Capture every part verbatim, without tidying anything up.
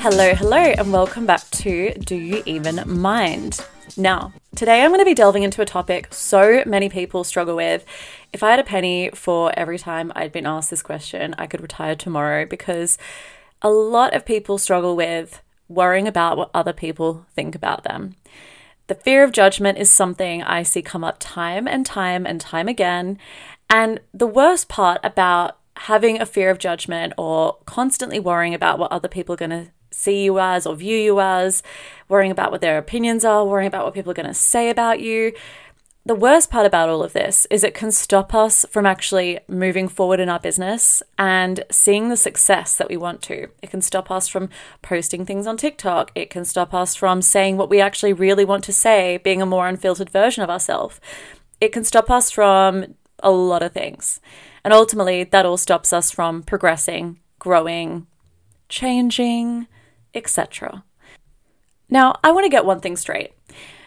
Hello, hello, and welcome back to Do You Even Mind? Now, today I'm going to be delving into a topic so many people struggle with. If I had a penny for every time I'd been asked this question, I could retire tomorrow, because a lot of people struggle with worrying about what other people think about them. The fear of judgment is something I see come up time and time and time again. And the worst part about having a fear of judgment or constantly worrying about what other people are going to see you as or view you as, worrying about what their opinions are, worrying about what people are going to say about you. The worst part about all of this is it can stop us from actually moving forward in our business and seeing the success that we want to. It can stop us from posting things on TikTok. It can stop us from saying what we actually really want to say, being a more unfiltered version of ourselves. It can stop us from a lot of things. And ultimately, that all stops us from progressing, growing, changing, et cetera. Now, I want to get one thing straight.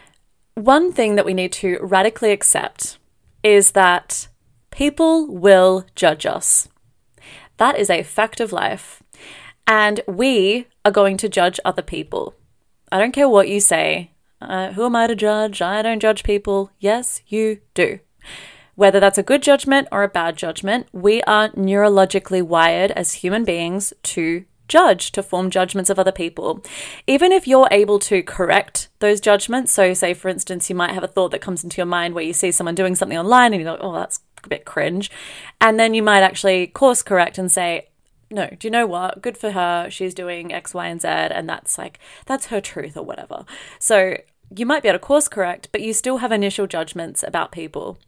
One thing that we need to radically accept is that people will judge us. That is a fact of life. And we are going to judge other people. I don't care what you say. Uh, who am I to judge? I don't judge people. Yes, you do. Whether that's a good judgment or a bad judgment, we are neurologically wired as human beings to judge, to form judgments of other people. Even if you're able to correct those judgments, so say for instance, you might have a thought that comes into your mind where you see someone doing something online and you're like, oh, that's a bit cringe. And then you might actually course correct and say, no, do you know what? Good for her. She's doing X, Y, and Z. And that's like, that's her truth or whatever. So you might be able to course correct, but you still have initial judgments about people.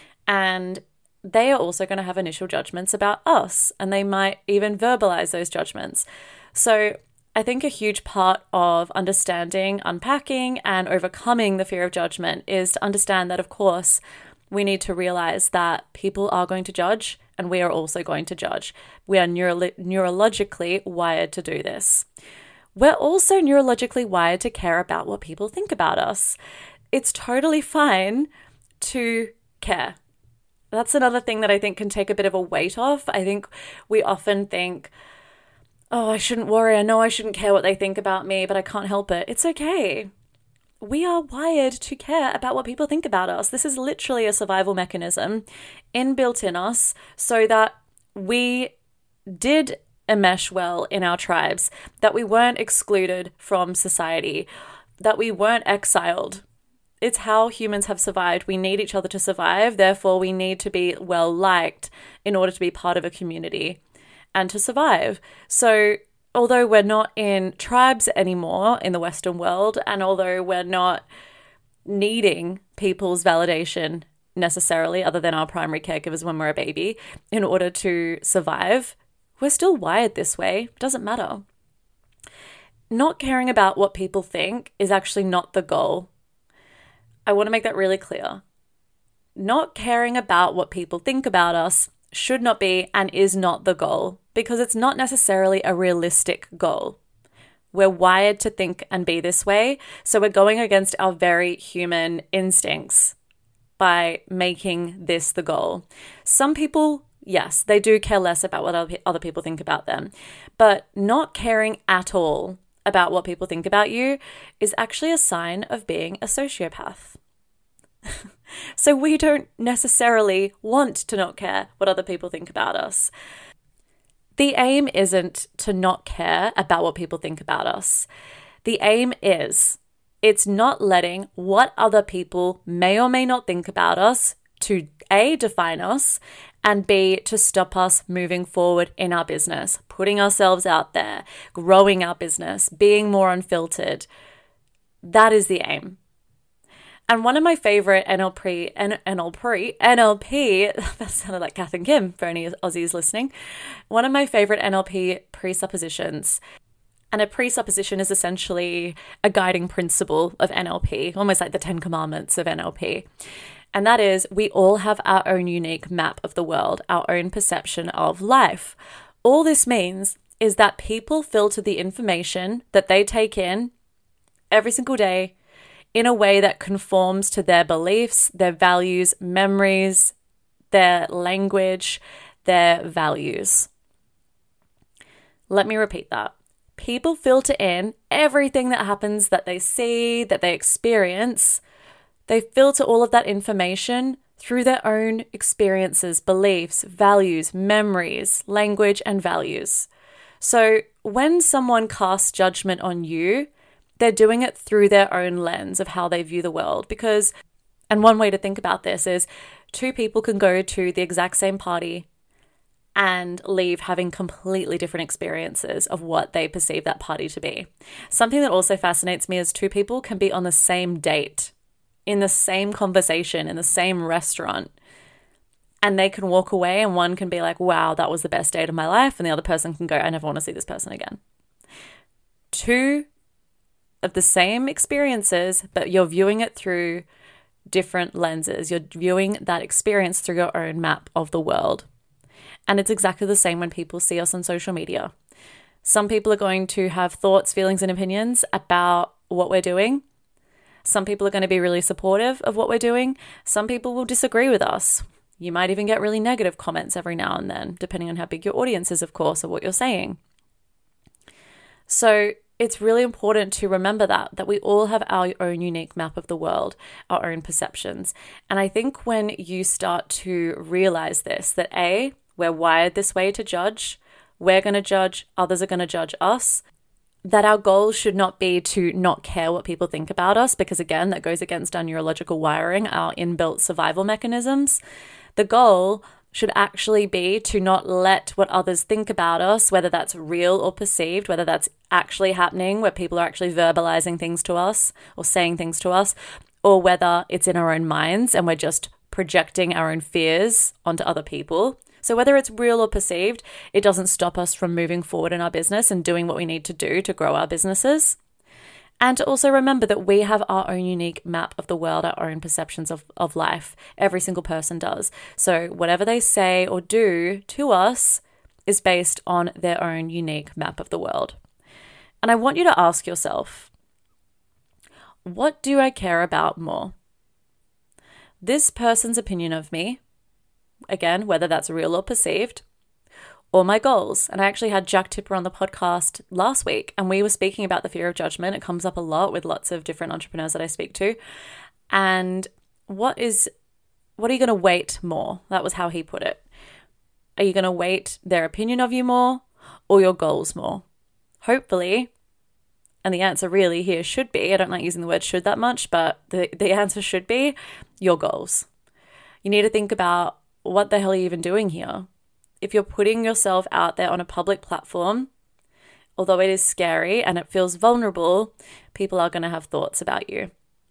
And they are also going to have initial judgments about us, and they might even verbalize those judgments. So I think a huge part of understanding, unpacking, and overcoming the fear of judgment is to understand that, of course, we need to realize that people are going to judge, and we are also going to judge. We are neuro- neurologically wired to do this. We're also neurologically wired to care about what people think about us. It's totally fine to care. That's another thing that I think can take a bit of a weight off. I think we often think, oh, I shouldn't worry. I know I shouldn't care what they think about me, but I can't help it. It's okay. We are wired to care about what people think about us. This is literally a survival mechanism inbuilt in us so that we did enmesh well in our tribes, that we weren't excluded from society, that we weren't exiled. It's how humans have survived. We need each other to survive. Therefore, we need to be well liked in order to be part of a community and to survive. So although we're not in tribes anymore in the Western world, and although we're not needing people's validation necessarily, other than our primary caregivers when we're a baby, in order to survive, we're still wired this way. It doesn't matter. Not caring about what people think is actually not the goal. I want to make that really clear. Not caring about what people think about us should not be and is not the goal, because it's not necessarily a realistic goal. We're wired to think and be this way, so we're going against our very human instincts by making this the goal. Some people, yes, they do care less about what other people think about them, but not caring at all about what people think about you is actually a sign of being a sociopath. So we don't necessarily want to not care what other people think about us. The aim isn't to not care about what people think about us. The aim is, it's not letting what other people may or may not think about us to A, define us, and B, to stop us moving forward in our business, putting ourselves out there, growing our business, being more unfiltered. That is the aim. And one of my favorite N L P, N L P, N L P, that sounded like Kath and Kim for any Aussies listening. One of my favorite N L P presuppositions, and a presupposition is essentially a guiding principle of N L P, almost like the Ten Commandments of N L P. And that is, we all have our own unique map of the world, our own perception of life. All this means is that people filter the information that they take in every single day in a way that conforms to their beliefs, their values, memories, their language, their values. Let me repeat that. People filter in everything that happens, that they see, that they experience. They filter all of that information through their own experiences, beliefs, values, memories, language, and values. So when someone casts judgment on you, they're doing it through their own lens of how they view the world. Because, and one way to think about this is two people can go to the exact same party and leave having completely different experiences of what they perceive that party to be. Something that also fascinates me is two people can be on the same date, in the same conversation, in the same restaurant, and they can walk away and one can be like, wow, that was the best date of my life, and the other person can go, I never want to see this person again. Two of the same experiences, but you're viewing it through different lenses. You're viewing that experience through your own map of the world. And it's exactly the same when people see us on social media. Some people are going to have thoughts, feelings, and opinions about what we're doing. Some people are going to be really supportive of what we're doing. Some people will disagree with us. You might even get really negative comments every now and then, depending on how big your audience is, of course, or what you're saying. So it's really important to remember that, that we all have our own unique map of the world, our own perceptions. And I think when you start to realize this, that A, we're wired this way to judge, we're going to judge, others are going to judge us, that our goal should not be to not care what people think about us, because again, that goes against our neurological wiring, our inbuilt survival mechanisms. The goal should actually be to not let what others think about us, whether that's real or perceived, whether that's actually happening, where people are actually verbalizing things to us or saying things to us, or whether it's in our own minds and we're just projecting our own fears onto other people. So whether it's real or perceived, it doesn't stop us from moving forward in our business and doing what we need to do to grow our businesses. And to also remember that we have our own unique map of the world, our own perceptions of, of life. Every single person does. So whatever they say or do to us is based on their own unique map of the world. And I want you to ask yourself, what do I care about more? This person's opinion of me, again, whether that's real or perceived, or my goals. And I actually had Jack Tipper on the podcast last week, and we were speaking about the fear of judgment. It comes up a lot with lots of different entrepreneurs that I speak to. And what is, what are you going to weight more? That was how he put it. Are you going to weight their opinion of you more or your goals more? Hopefully, and the answer really here should be, I don't like using the word should that much, but the, the answer should be your goals. You need to think about, what the hell are you even doing here? If you're putting yourself out there on a public platform, although it is scary and it feels vulnerable, people are going to have thoughts about you.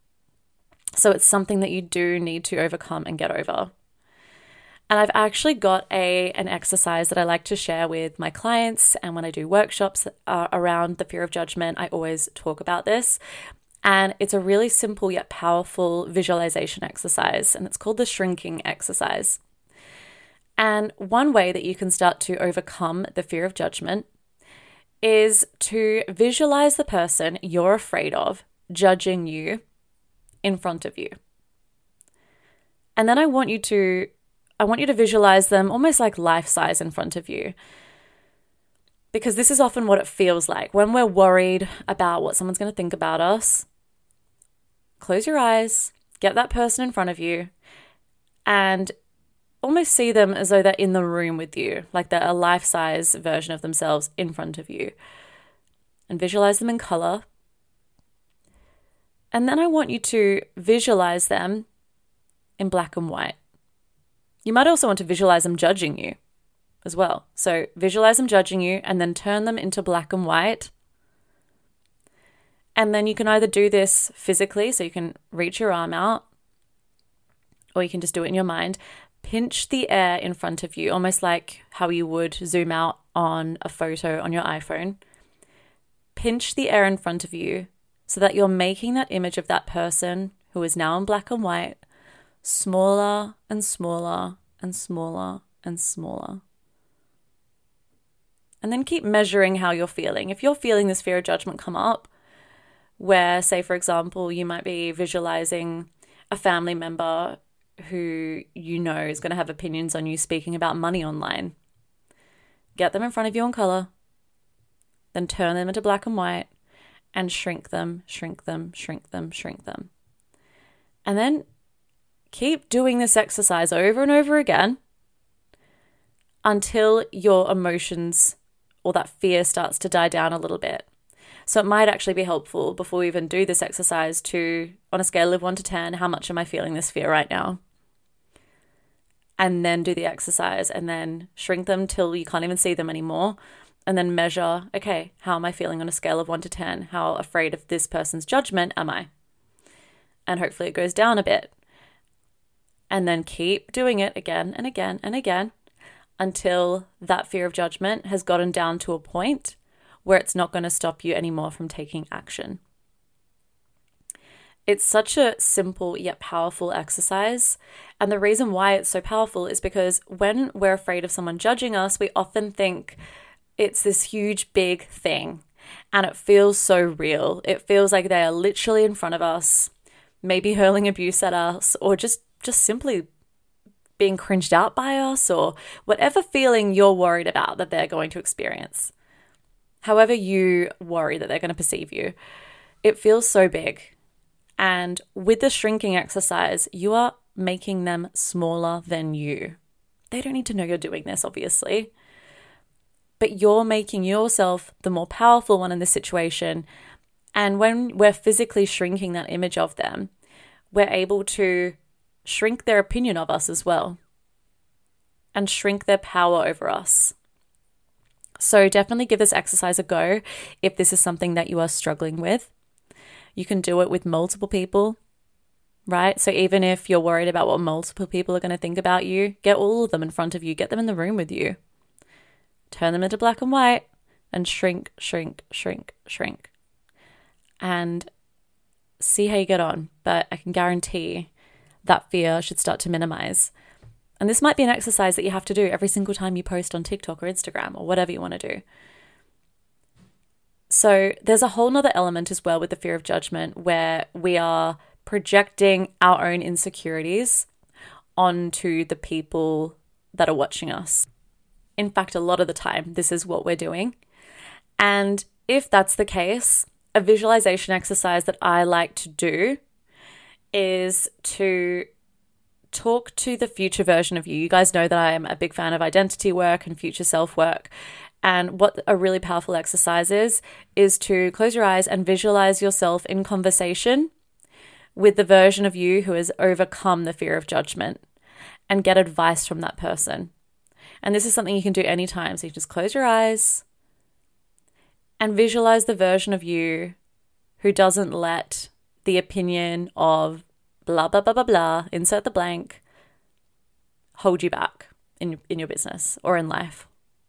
So it's something that you do need to overcome and get over. And I've actually got a an exercise that I like to share with my clients. And when I do workshops uh, around the fear of judgment, I always talk about this. And it's a really simple yet powerful visualization exercise. And it's called the shrinking exercise. And one way that you can start to overcome the fear of judgment is to visualize the person you're afraid of judging you in front of you. And then I want you to I want you to visualize them almost like life size in front of you. Because this is often what it feels like when we're worried about what someone's going to think about us. Close your eyes, get that person in front of you, and almost see them as though they're in the room with you, like they're a life-size version of themselves in front of you. And visualize them in color. And then I want you to visualize them in black and white. You might also want to visualize them judging you as well. So visualize them judging you and then turn them into black and white. And then you can either do this physically, so you can reach your arm out, or you can just do it in your mind. Pinch the air in front of you, almost like how you would zoom out on a photo on your iPhone. Pinch the air in front of you so that you're making that image of that person who is now in black and white smaller and smaller and smaller and smaller. And then keep measuring how you're feeling. If you're feeling this fear of judgment come up, where, say, for example, you might be visualizing a family member who you know is going to have opinions on you speaking about money online. Get them in front of you in color. then turn them into black and white and shrink them, shrink them, shrink them, shrink them. And then keep doing this exercise over and over again until your emotions or that fear starts to die down a little bit. So it might actually be helpful before we even do this exercise to, on a scale of one to ten, how much am I feeling this fear right now? And then do the exercise and then shrink them till you can't even see them anymore. And then measure, okay, how am I feeling on a scale of one to ten? How afraid of this person's judgment am I? And hopefully it goes down a bit. And then keep doing it again and again and again until that fear of judgment has gotten down to a point where it's not going to stop you anymore from taking action. It's such a simple yet powerful exercise. And the reason why it's so powerful is because when we're afraid of someone judging us, we often think it's this huge, big thing. And it feels so real. It feels like they are literally in front of us, maybe hurling abuse at us, or just, just simply being cringed out by us, or whatever feeling you're worried about that they're going to experience. However you worry that they're going to perceive you, it feels so big. And with the shrinking exercise, you are making them smaller than you. They don't need to know you're doing this, obviously. But you're making yourself the more powerful one in this situation. And when we're physically shrinking that image of them, we're able to shrink their opinion of us as well. And shrink their power over us. So definitely give this exercise a go if this is something that you are struggling with. You can do it with multiple people, right? So even if you're worried about what multiple people are going to think about you, get all of them in front of you, get them in the room with you. Turn them into black and white and shrink, shrink, shrink, shrink. And see how you get on. But I can guarantee that fear should start to minimize. And this might be an exercise that you have to do every single time you post on TikTok or Instagram or whatever you want to do. So there's a whole nother element as well with the fear of judgment where we are projecting our own insecurities onto the people that are watching us. In fact, a lot of the time, this is what we're doing. And if that's the case, a visualization exercise that I like to do is to talk to the future version of you. You guys know that I am a big fan of identity work and future self work. And what a really powerful exercise is, is to close your eyes and visualize yourself in conversation with the version of you who has overcome the fear of judgment and get advice from that person. And this is something you can do anytime. So you just close your eyes and visualize the version of you who doesn't let the opinion of blah, blah, blah, blah, blah, insert the blank, hold you back in, in your business or in life.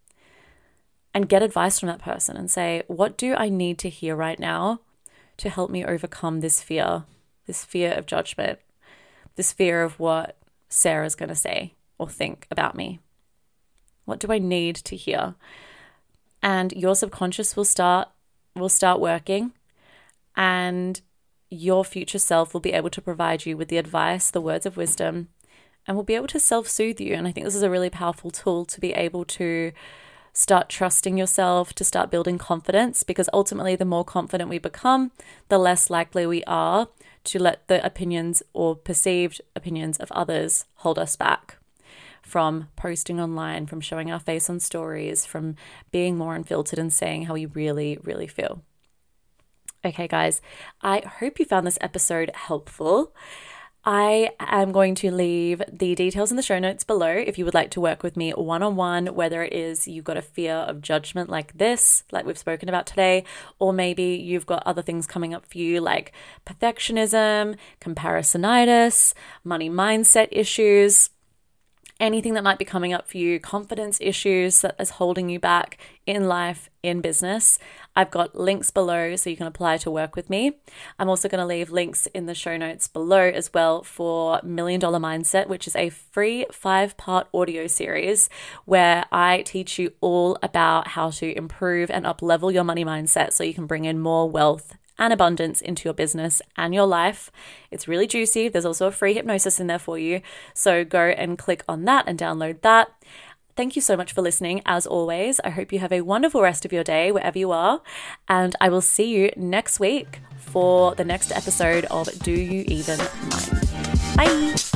And get advice from that person and say, what do I need to hear right now to help me overcome this fear, this fear of judgment, this fear of what Sarah's going to say or think about me? What do I need to hear? And your subconscious will start will start working, and your future self will be able to provide you with the advice, the words of wisdom, and will be able to self-soothe you. And I think this is a really powerful tool to be able to start trusting yourself, to start building confidence, because ultimately the more confident we become, the less likely we are to let the opinions or perceived opinions of others hold us back from posting online, from showing our face on stories, from being more unfiltered and saying how we really, really feel. Okay, guys, I hope you found this episode helpful. I am going to leave the details in the show notes below if you would like to work with me one-on-one, whether it is you've got a fear of judgment like this, like we've spoken about today, or maybe you've got other things coming up for you like perfectionism, comparisonitis, money mindset issues, anything that might be coming up for you, confidence issues that is holding you back in life, in business. I've got links below so you can apply to work with me. I'm also going to leave links in the show notes below as well for Million Dollar Mindset, which is a free five-part audio series where I teach you all about how to improve and up-level your money mindset so you can bring in more wealth and abundance into your business and your life. It's really juicy. There's also a free hypnosis in there for you. So go and click on that and download that. thank you so much for listening. As always, I hope you have a wonderful rest of your day wherever you are. And I will see you next week for the next episode of Do You Even Mind? Bye.